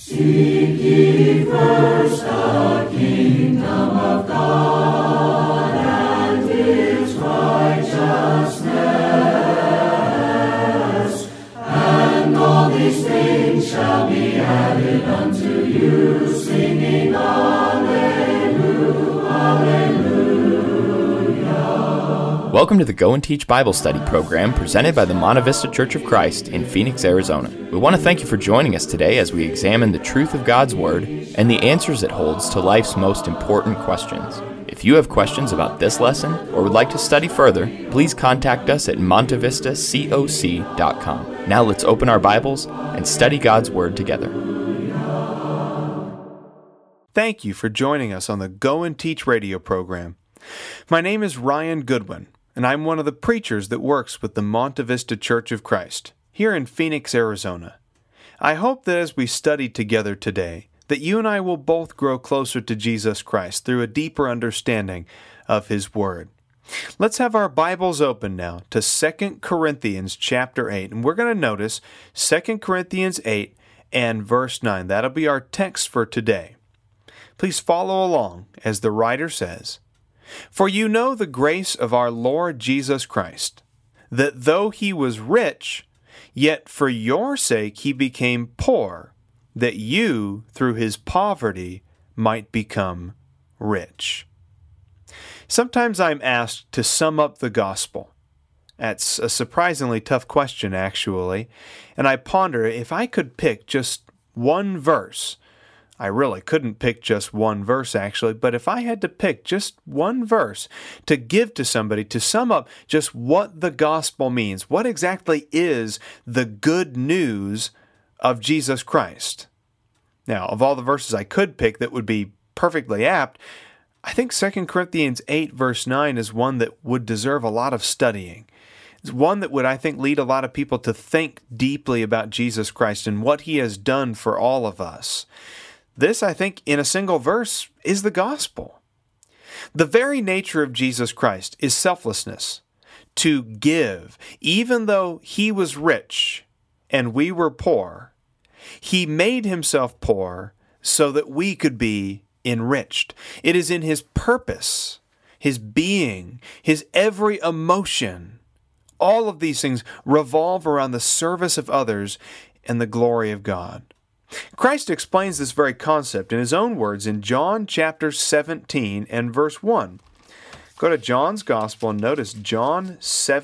Seek ye first the kingdom of God and His righteousness, and all these things shall be added unto you, singing Alleluia, Alleluia. Welcome to the Go and Teach Bible Study program presented by the Monte Vista Church of Christ in Phoenix, Arizona. We want to thank you for joining us today as we examine the truth of God's Word and the answers it holds to life's most important questions. If you have questions about this lesson or would like to study further, please contact us at montevistacoc.com. Now let's open our Bibles and study God's Word together. Thank you for joining us on the Go and Teach radio program. My name is Ryan Goodwin, and I'm one of the preachers that works with the Monte Vista Church of Christ here in Phoenix, Arizona. I hope that as we study together today, that you and I will both grow closer to Jesus Christ through a deeper understanding of His Word. Let's have our Bibles open now to 2 Corinthians chapter 8, and we're going to notice 2 Corinthians 8 and verse 9. That'll be our text for today. Please follow along as the writer says, "For you know the grace of our Lord Jesus Christ, that though He was rich, yet for your sake He became poor, that you, through His poverty, might become rich." Sometimes I'm asked to sum up the gospel. That's a surprisingly tough question, actually, and I ponder if I could pick just one verse. I really couldn't pick just one verse, actually, but if I had to pick just one verse to give to somebody to sum up just what the gospel means, what exactly is the good news of Jesus Christ? Now, of all the verses I could pick that would be perfectly apt, I think 2 Corinthians 8 verse 9 is one that would deserve a lot of studying. It's one that would, I think, lead a lot of people to think deeply about Jesus Christ and what He has done for all of us. This, I think, in a single verse, is the gospel. The very nature of Jesus Christ is selflessness, to give. Even though He was rich and we were poor, He made Himself poor so that we could be enriched. It is in His purpose, His being, His every emotion. All of these things revolve around the service of others and the glory of God. Christ explains this very concept in His own words in John chapter 17 and verse 1. Go to John's Gospel and notice John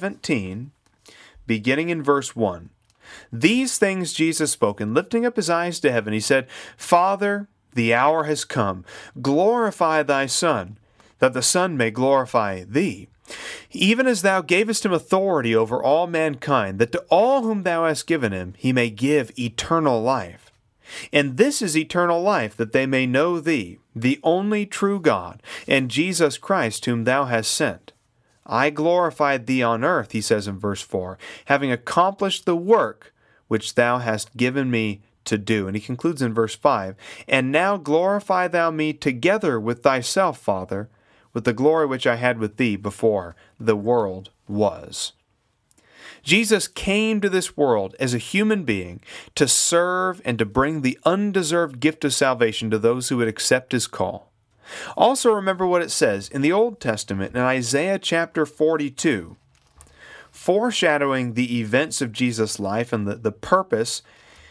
17, beginning in verse 1. "These things Jesus spoke, and lifting up His eyes to heaven, He said, Father, the hour has come. Glorify Thy Son, that the Son may glorify Thee. Even as Thou gavest Him authority over all mankind, that to all whom Thou hast given Him He may give eternal life. And this is eternal life, that they may know Thee, the only true God, and Jesus Christ whom Thou hast sent. I glorified Thee on earth," He says in verse 4, "having accomplished the work which Thou hast given Me to do." And He concludes in verse 5, "And now glorify Thou Me together with Thyself, Father, with the glory which I had with Thee before the world was." Jesus came to this world as a human being to serve and to bring the undeserved gift of salvation to those who would accept His call. Also remember what it says in the Old Testament in Isaiah chapter 42, foreshadowing the events of Jesus' life and the purpose.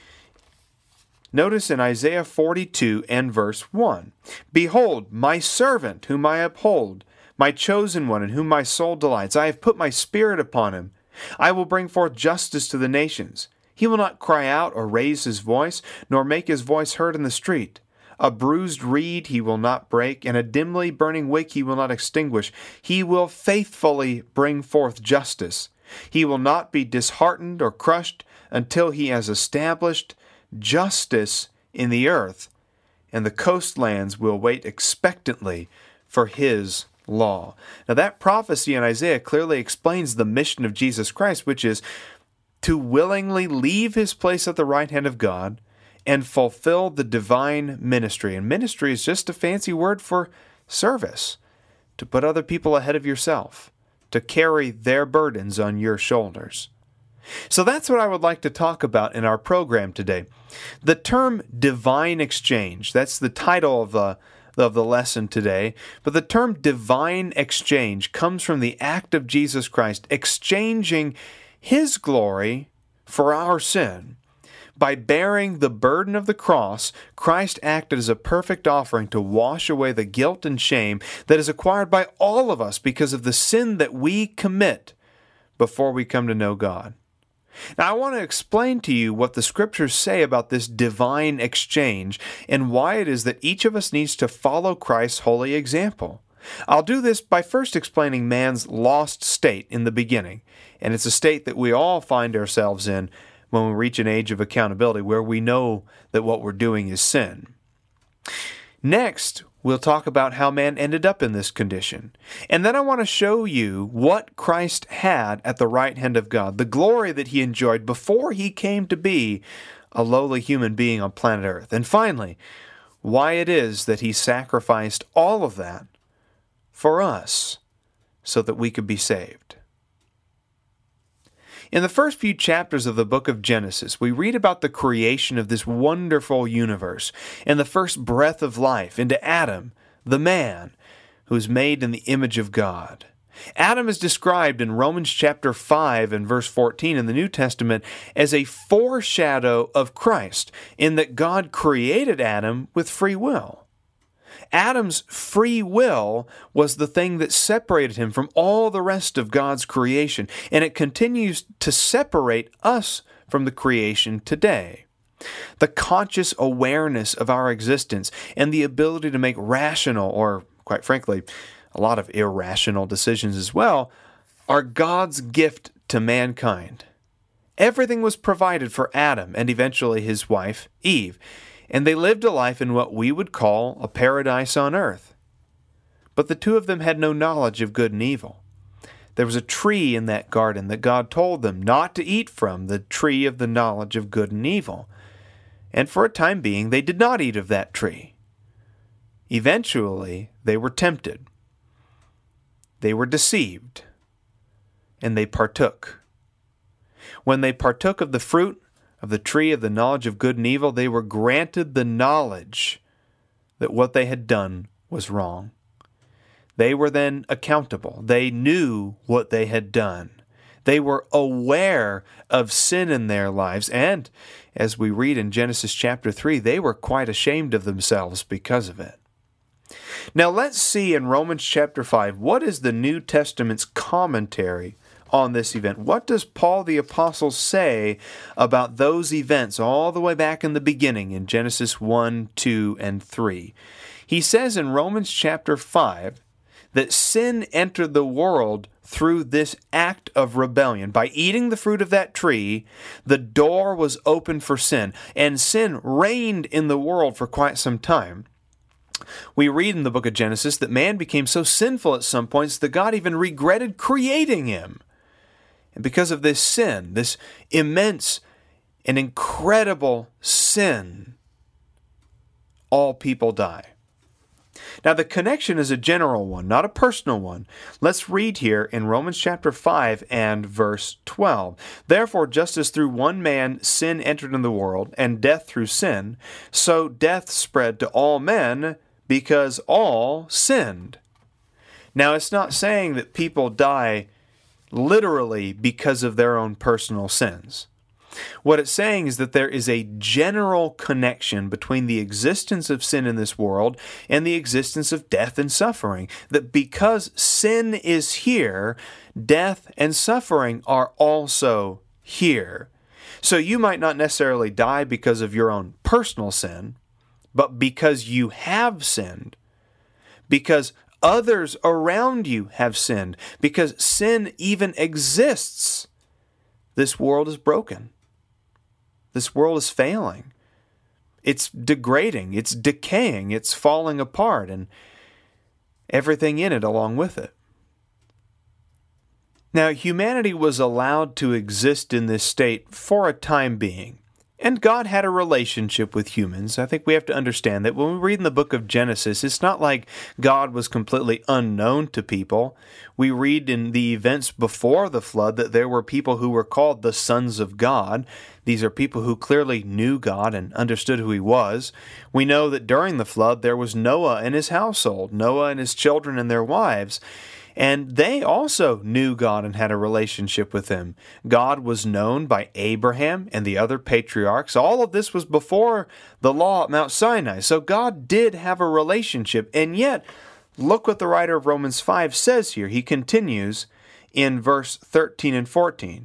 Notice in Isaiah 42 and verse 1, "Behold, my servant whom I uphold, my chosen one in whom my soul delights. I have put my spirit upon him. I will bring forth justice to the nations. He will not cry out or raise his voice, nor make his voice heard in the street. A bruised reed He will not break, and a dimly burning wick He will not extinguish. He will faithfully bring forth justice. He will not be disheartened or crushed until He has established justice in the earth, and the coastlands will wait expectantly for His law." Now that prophecy in Isaiah clearly explains the mission of Jesus Christ, which is to willingly leave His place at the right hand of God and fulfill the divine ministry. And ministry is just a fancy word for service, to put other people ahead of yourself, to carry their burdens on your shoulders. So that's what I would like to talk about in our program today. The term divine exchange, that's the title of the lesson today, but the term divine exchange comes from the act of Jesus Christ exchanging His glory for our sin. By bearing the burden of the cross, Christ acted as a perfect offering to wash away the guilt and shame that is acquired by all of us because of the sin that we commit before we come to know God. Now, I want to explain to you what the Scriptures say about this divine exchange and why it is that each of us needs to follow Christ's holy example. I'll do this by first explaining man's lost state in the beginning, and it's a state that we all find ourselves in when we reach an age of accountability where we know that what we're doing is sin. Next, we'll talk about how man ended up in this condition. And then I want to show you what Christ had at the right hand of God, the glory that He enjoyed before He came to be a lowly human being on planet Earth. And finally, why it is that He sacrificed all of that for us so that we could be saved. In the first few chapters of the book of Genesis, we read about the creation of this wonderful universe and the first breath of life into Adam, the man, who is made in the image of God. Adam is described in Romans chapter 5 and verse 14 in the New Testament as a foreshadow of Christ, in that God created Adam with free will. Adam's free will was the thing that separated him from all the rest of God's creation, and it continues to separate us from the creation today. The conscious awareness of our existence and the ability to make rational, or quite frankly, a lot of irrational decisions as well, are God's gift to mankind. Everything was provided for Adam and eventually his wife, Eve, and they lived a life in what we would call a paradise on earth. But the two of them had no knowledge of good and evil. There was a tree in that garden that God told them not to eat from, the tree of the knowledge of good and evil. And for a time being, they did not eat of that tree. Eventually, they were tempted. They were deceived, and they partook. When they partook of the fruit of the tree of the knowledge of good and evil, they were granted the knowledge that what they had done was wrong. They were then accountable. They knew what they had done. They were aware of sin in their lives, and as we read in Genesis chapter 3, they were quite ashamed of themselves because of it. Now let's see in Romans chapter 5, what is the New Testament's commentary on this event? What does Paul the Apostle say about those events all the way back in the beginning in Genesis 1, 2, and 3? He says in Romans chapter 5 that sin entered the world through this act of rebellion. By eating the fruit of that tree, the door was open for sin, and sin reigned in the world for quite some time. We read in the book of Genesis that man became so sinful at some points that God even regretted creating him. And because of this sin, this immense and incredible sin, all people die. Now the connection is a general one, not a personal one. Let's read here in Romans chapter 5 and verse 12. Therefore, just as through one man sin entered in the world, and death through sin, so death spread to all men because all sinned. Now it's not saying that people die literally because of their own personal sins. What it's saying is that there is a general connection between the existence of sin in this world and the existence of death and suffering. That because sin is here, death and suffering are also here. So you might not necessarily die because of your own personal sin, but because you have sinned. Because others around you have sinned. Because sin even exists. This world is broken. This world is failing. It's degrading. It's decaying. It's falling apart, and everything in it along with it. Now, humanity was allowed to exist in this state for a time being. And God had a relationship with humans. I think we have to understand that when we read in the book of Genesis, it's not like God was completely unknown to people. We read in the events before the flood that there were people who were called the sons of God. These are people who clearly knew God and understood who He was. We know that during the flood there was Noah and his household, Noah and his children and their wives. And they also knew God and had a relationship with Him. God was known by Abraham and the other patriarchs. All of this was before the law at Mount Sinai. So God did have a relationship. And yet, look what the writer of Romans 5 says here. He continues in verse 13 and 14.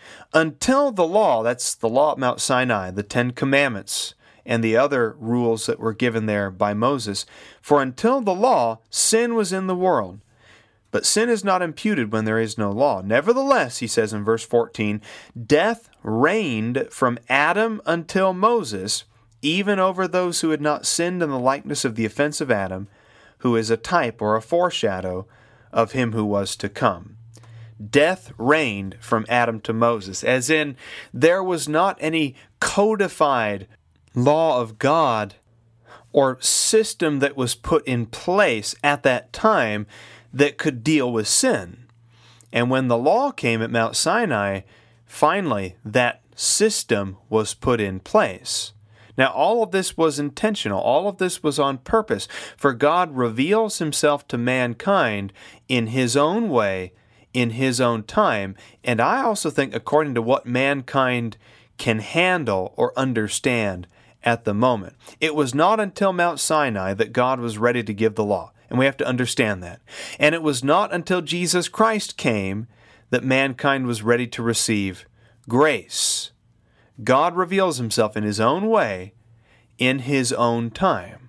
Until the law, that's the law at Mount Sinai, the 10 Commandments, and the other rules that were given there by Moses. For until the law, sin was in the world. But sin is not imputed when there is no law. Nevertheless, he says in verse 14, death reigned from Adam until Moses, even over those who had not sinned in the likeness of the offense of Adam, who is a type or a foreshadow of him who was to come. Death reigned from Adam to Moses, as in there was not any codified law of God or system that was put in place at that time that could deal with sin. And when the law came at Mount Sinai, finally that system was put in place. Now all of this was intentional. All of this was on purpose. For God reveals Himself to mankind in His own way, in His own time. And I also think according to what mankind can handle or understand at the moment. It was not until Mount Sinai that God was ready to give the law. And we have to understand that. And it was not until Jesus Christ came that mankind was ready to receive grace. God reveals Himself in His own way, in His own time.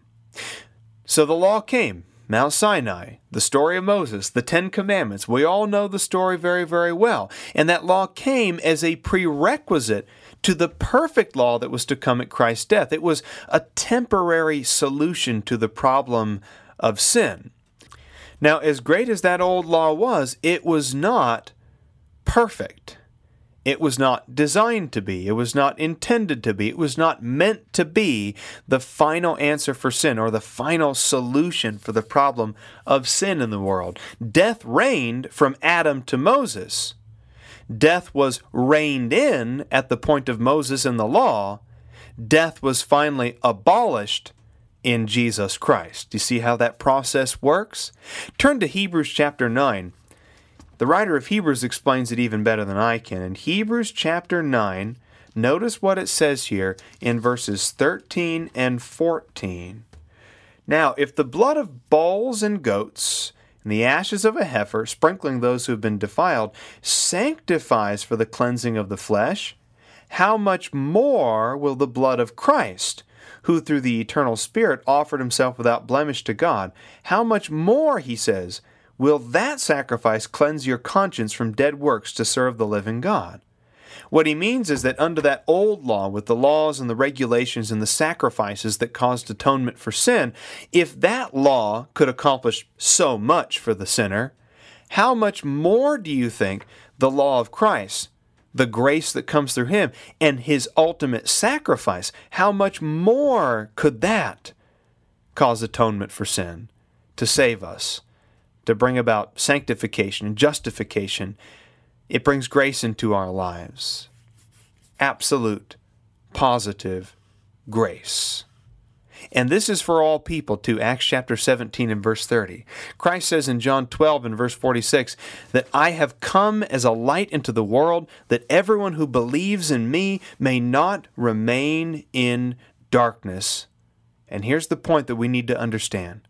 So the law came, Mount Sinai, the story of Moses, the 10 Commandments. We all know the story very, very well. And that law came as a prerequisite to the perfect law that was to come at Christ's death. It was a temporary solution to the problem of sin. Now, as great as that old law was, it was not perfect. It was not designed to be. It was not intended to be. It was not meant to be the final answer for sin or the final solution for the problem of sin in the world. Death reigned from Adam to Moses. Death was reined in at the point of Moses and the law. Death was finally abolished in Jesus Christ. Do you see how that process works? Turn to Hebrews chapter 9. The writer of Hebrews explains it even better than I can. In Hebrews chapter 9, notice what it says here in verses 13 and 14. Now, if the blood of bulls and goats and the ashes of a heifer, sprinkling those who have been defiled, sanctifies for the cleansing of the flesh, how much more will the blood of Christ, who through the eternal Spirit offered Himself without blemish to God, how much more, he says, will that sacrifice cleanse your conscience from dead works to serve the living God? What he means is that under that old law, with the laws and the regulations and the sacrifices that caused atonement for sin, if that law could accomplish so much for the sinner, how much more do you think the law of Christ, the grace that comes through Him, and His ultimate sacrifice, how much more could that cause atonement for sin, to save us, to bring about sanctification and justification? It brings grace into our lives. Absolute, positive grace. And this is for all people too. Acts chapter 17 and verse 30. Christ says in John 12 and verse 46 that I have come as a light into the world, that everyone who believes in me may not remain in darkness. And here's the point that we need to understand.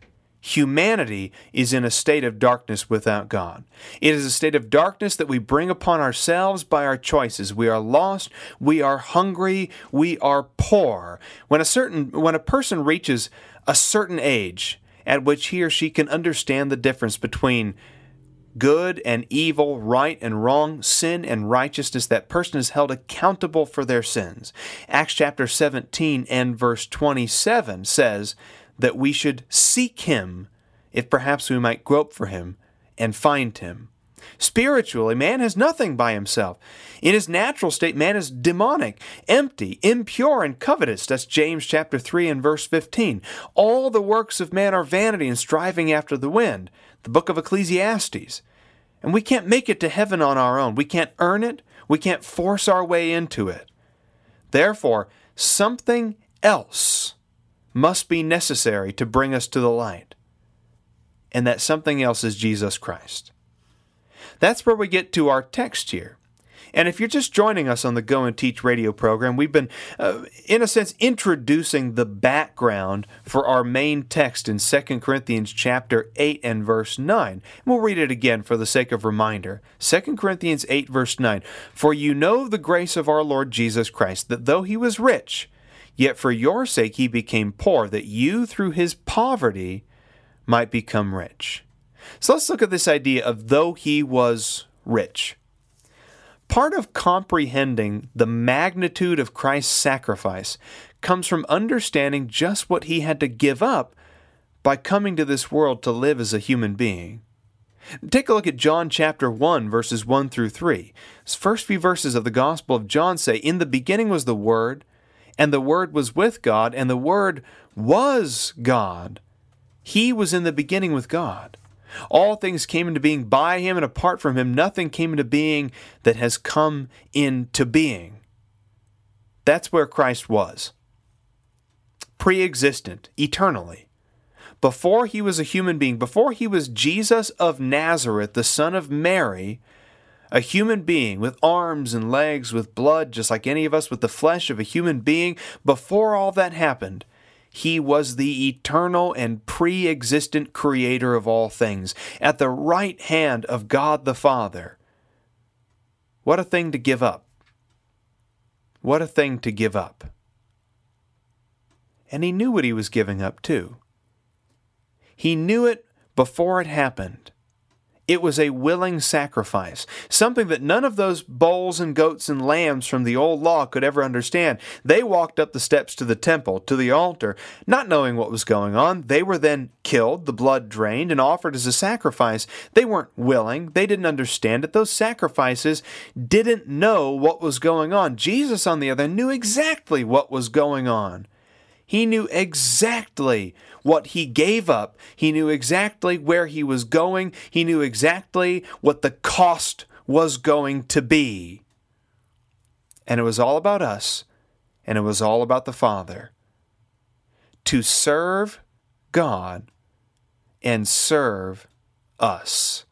Humanity is in a state of darkness without God. It is a state of darkness that we bring upon ourselves by our choices. We are lost, we are hungry, we are poor. When a person reaches a certain age at which he or she can understand the difference between good and evil, right and wrong, sin and righteousness, that person is held accountable for their sins. Acts chapter 17 and verse 27 says that we should seek Him, if perhaps we might grope for Him and find Him. Spiritually, man has nothing by himself. In his natural state, man is demonic, empty, impure, and covetous. That's James chapter 3 and verse 15. All the works of man are vanity and striving after the wind. The book of Ecclesiastes. And we can't make it to heaven on our own. We can't earn it. We can't force our way into it. Therefore, something else must be necessary to bring us to the light. And that something else is Jesus Christ. That's where we get to our text here. And if you're just joining us on the Go and Teach radio program, we've been, in a sense, introducing the background for our main text in 2 Corinthians chapter 8 and verse 9. We'll read it again for the sake of reminder. 2 Corinthians 8 verse 9. For you know the grace of our Lord Jesus Christ, that though he was rich, yet for your sake he became poor, that you through his poverty might become rich. So let's look at this idea of though he was rich. Part of comprehending the magnitude of Christ's sacrifice comes from understanding just what he had to give up by coming to this world to live as a human being. Take a look at John chapter 1, verses 1 through 3. These first few verses of the Gospel of John say, "In the beginning was the Word, and the Word was with God, and the Word was God. He was in the beginning with God. All things came into being by him, and apart from him nothing came into being that has come into being." That's where Christ was. Pre-existent, eternally. Before he was a human being, before he was Jesus of Nazareth, the son of Mary, a human being with arms and legs, with blood, just like any of us, with the flesh of a human being, before all that happened, he was the eternal and pre-existent creator of all things, at the right hand of God the Father. What a thing to give up. What a thing to give up. And he knew what he was giving up too. He knew it before it happened. It was a willing sacrifice, something that none of those bulls and goats and lambs from the old law could ever understand. They walked up the steps to the temple, to the altar, not knowing what was going on. They were then killed, the blood drained, and offered as a sacrifice. They weren't willing. They didn't understand it. Those sacrifices didn't know what was going on. Jesus, on the other hand, knew exactly what was going on. He knew exactly what he gave up. He knew exactly where he was going. He knew exactly what the cost was going to be. And it was all about us, and it was all about the Father. To serve God and serve us.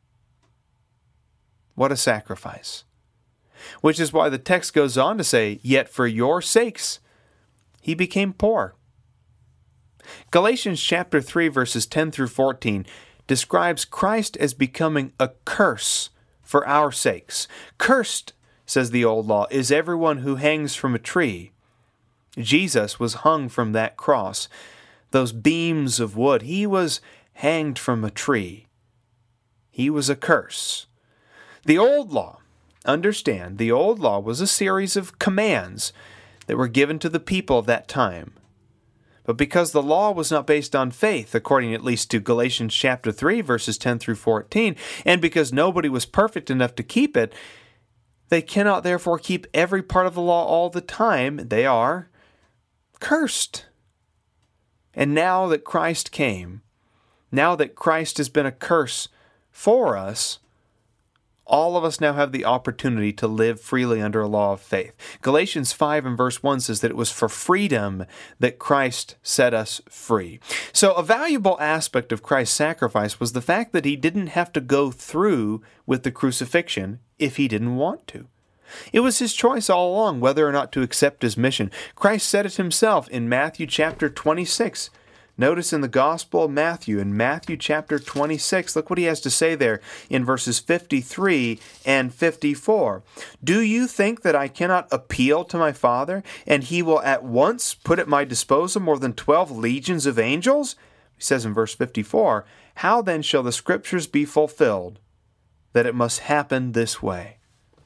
What a sacrifice. Which is why the text goes on to say, "Yet for your sakes he became poor." Galatians chapter 3 verses 10 through 14 describes Christ as becoming a curse for our sakes. Cursed, says the old law, is everyone who hangs from a tree. Jesus was hung from that cross, those beams of wood. He was hanged from a tree. He was a curse. The old law, understand, the old law was a series of commands that were given to the people of that time. But because the law was not based on faith, according at least to Galatians chapter 3, verses 10 through 14, and because nobody was perfect enough to keep it, they cannot therefore keep every part of the law all the time. They are cursed. And now that Christ came, now that Christ has been a curse for us, all of us now have the opportunity to live freely under a law of faith. Galatians 5 and verse 1 says that it was for freedom that Christ set us free. So a valuable aspect of Christ's sacrifice was the fact that he didn't have to go through with the crucifixion if he didn't want to. It was his choice all along whether or not to accept his mission. Christ said it himself in Matthew chapter 26. Notice in the Gospel of Matthew, in Matthew chapter 26, look what he has to say there in verses 53 and 54. "Do you think that I cannot appeal to my Father, and he will at once put at my disposal more than 12 legions of angels?" He says in verse 54, "How then shall the Scriptures be fulfilled, that it must happen this way?"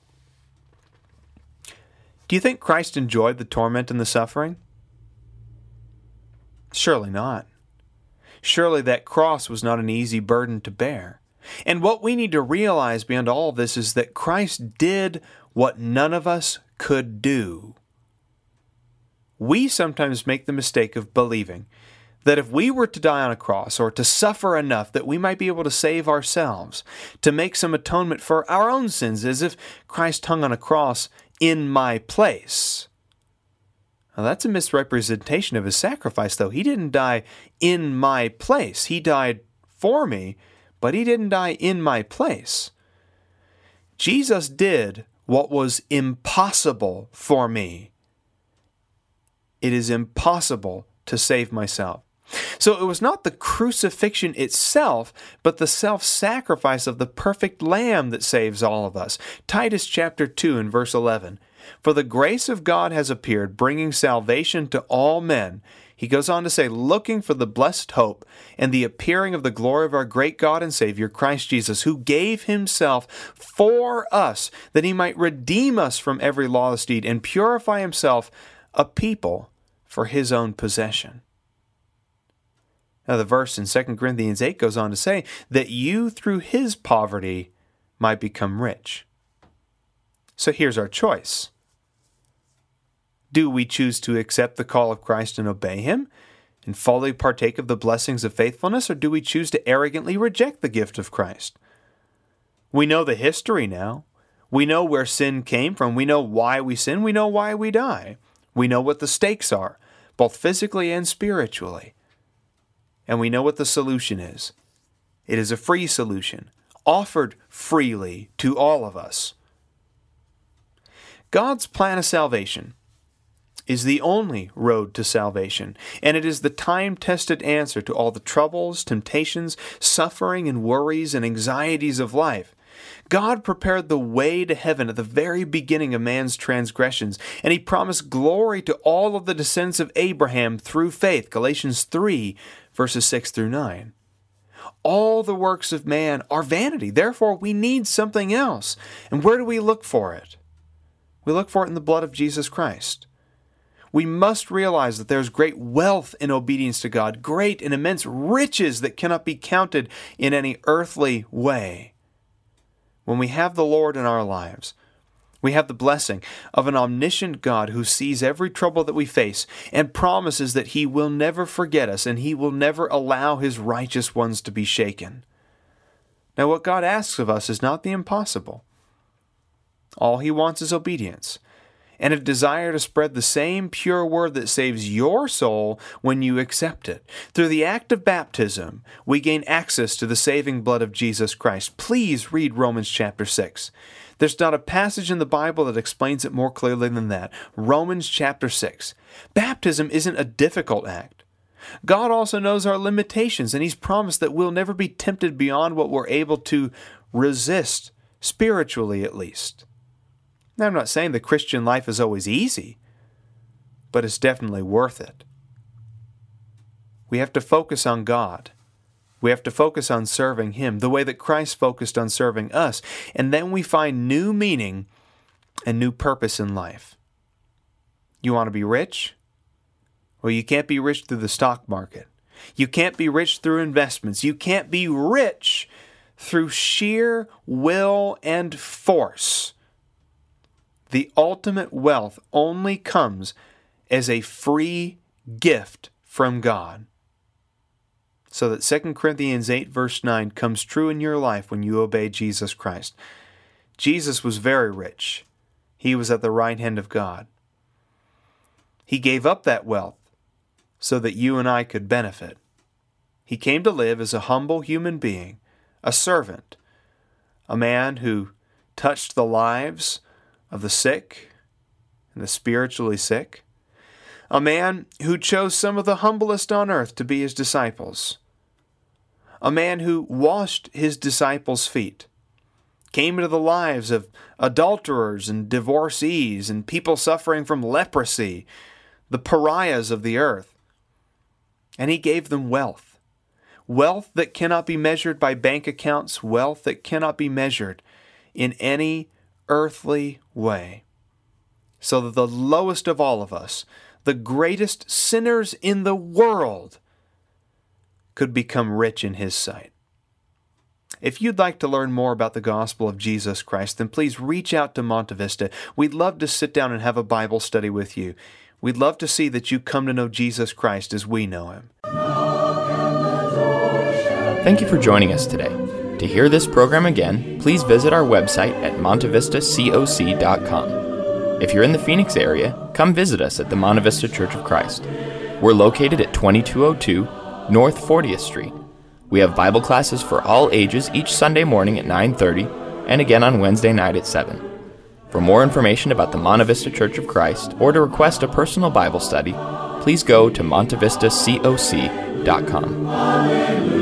Do you think Christ enjoyed the torment and the suffering? Surely not. Surely that cross was not an easy burden to bear. And what we need to realize beyond all of this is that Christ did what none of us could do. We sometimes make the mistake of believing that if we were to die on a cross or to suffer enough that we might be able to save ourselves, to make some atonement for our own sins, as if Christ hung on a cross in my place. Now, that's a misrepresentation of his sacrifice, though. He didn't die in my place. He died for me, but he didn't die in my place. Jesus did what was impossible for me. It is impossible to save myself. So it was not the crucifixion itself, but the self-sacrifice of the perfect Lamb that saves all of us. Titus chapter 2 and verse 11. For the grace of God has appeared, bringing salvation to all men. He goes on to say, looking for the blessed hope and the appearing of the glory of our great God and Savior, Christ Jesus, who gave himself for us, that he might redeem us from every lawless deed and purify himself a people for his own possession. Now the verse in 2 Corinthians 8 goes on to say that you through his poverty might become rich. So here's our choice. Do we choose to accept the call of Christ and obey him and fully partake of the blessings of faithfulness, or do we choose to arrogantly reject the gift of Christ? We know the history now. We know where sin came from. We know why we sin. We know why we die. We know what the stakes are, both physically and spiritually. And we know what the solution is. It is a free solution, offered freely to all of us. God's plan of salvation is the only road to salvation, and it is the time-tested answer to all the troubles, temptations, suffering, and worries and anxieties of life. God prepared the way to heaven at the very beginning of man's transgressions, and he promised glory to all of the descendants of Abraham through faith, Galatians 3, verses 6 through 9. All the works of man are vanity. Therefore, we need something else. And where do we look for it? We look for it in the blood of Jesus Christ. We must realize that there's great wealth in obedience to God, great and immense riches that cannot be counted in any earthly way. When we have the Lord in our lives, we have the blessing of an omniscient God who sees every trouble that we face and promises that he will never forget us and he will never allow his righteous ones to be shaken. Now, what God asks of us is not the impossible. All he wants is obedience and a desire to spread the same pure word that saves your soul when you accept it. Through the act of baptism, we gain access to the saving blood of Jesus Christ. Please read Romans chapter 6. There's not a passage in the Bible that explains it more clearly than that. Romans chapter 6. Baptism isn't a difficult act. God also knows our limitations, and he's promised that we'll never be tempted beyond what we're able to resist, spiritually at least. Now, I'm not saying the Christian life is always easy, but it's definitely worth it. We have to focus on God. We have to focus on serving him the way that Christ focused on serving us, and then we find new meaning and new purpose in life. You want to be rich? Well, you can't be rich through the stock market. You can't be rich through investments. You can't be rich through sheer will and force. The ultimate wealth only comes as a free gift from God. So that 2 Corinthians 8 verse 9 comes true in your life when you obey Jesus Christ. Jesus was very rich. He was at the right hand of God. He gave up that wealth so that you and I could benefit. He came to live as a humble human being, a servant, a man who touched the lives of the sick and the spiritually sick, a man who chose some of the humblest on earth to be his disciples, a man who washed his disciples' feet, came into the lives of adulterers and divorcees and people suffering from leprosy, the pariahs of the earth, and he gave them wealth. Wealth that cannot be measured by bank accounts, wealth that cannot be measured in any earthly way. So that the lowest of all of us, the greatest sinners in the world, could become rich in his sight. If you'd like to learn more about the gospel of Jesus Christ, then please reach out to Monte Vista. We'd love to sit down and have a Bible study with you. We'd love to see that you come to know Jesus Christ as we know Him. Thank you for joining us today. To hear this program again, please visit our website at montevistacoc.com. If you're in the Phoenix area, come visit us at the Monte Vista Church of Christ. We're located at 2202 North 40th Street. We have Bible classes for all ages each Sunday morning at 9:30 and again on Wednesday night at 7. For more information about the Monte Vista Church of Christ or to request a personal Bible study, please go to montevistacoc.com.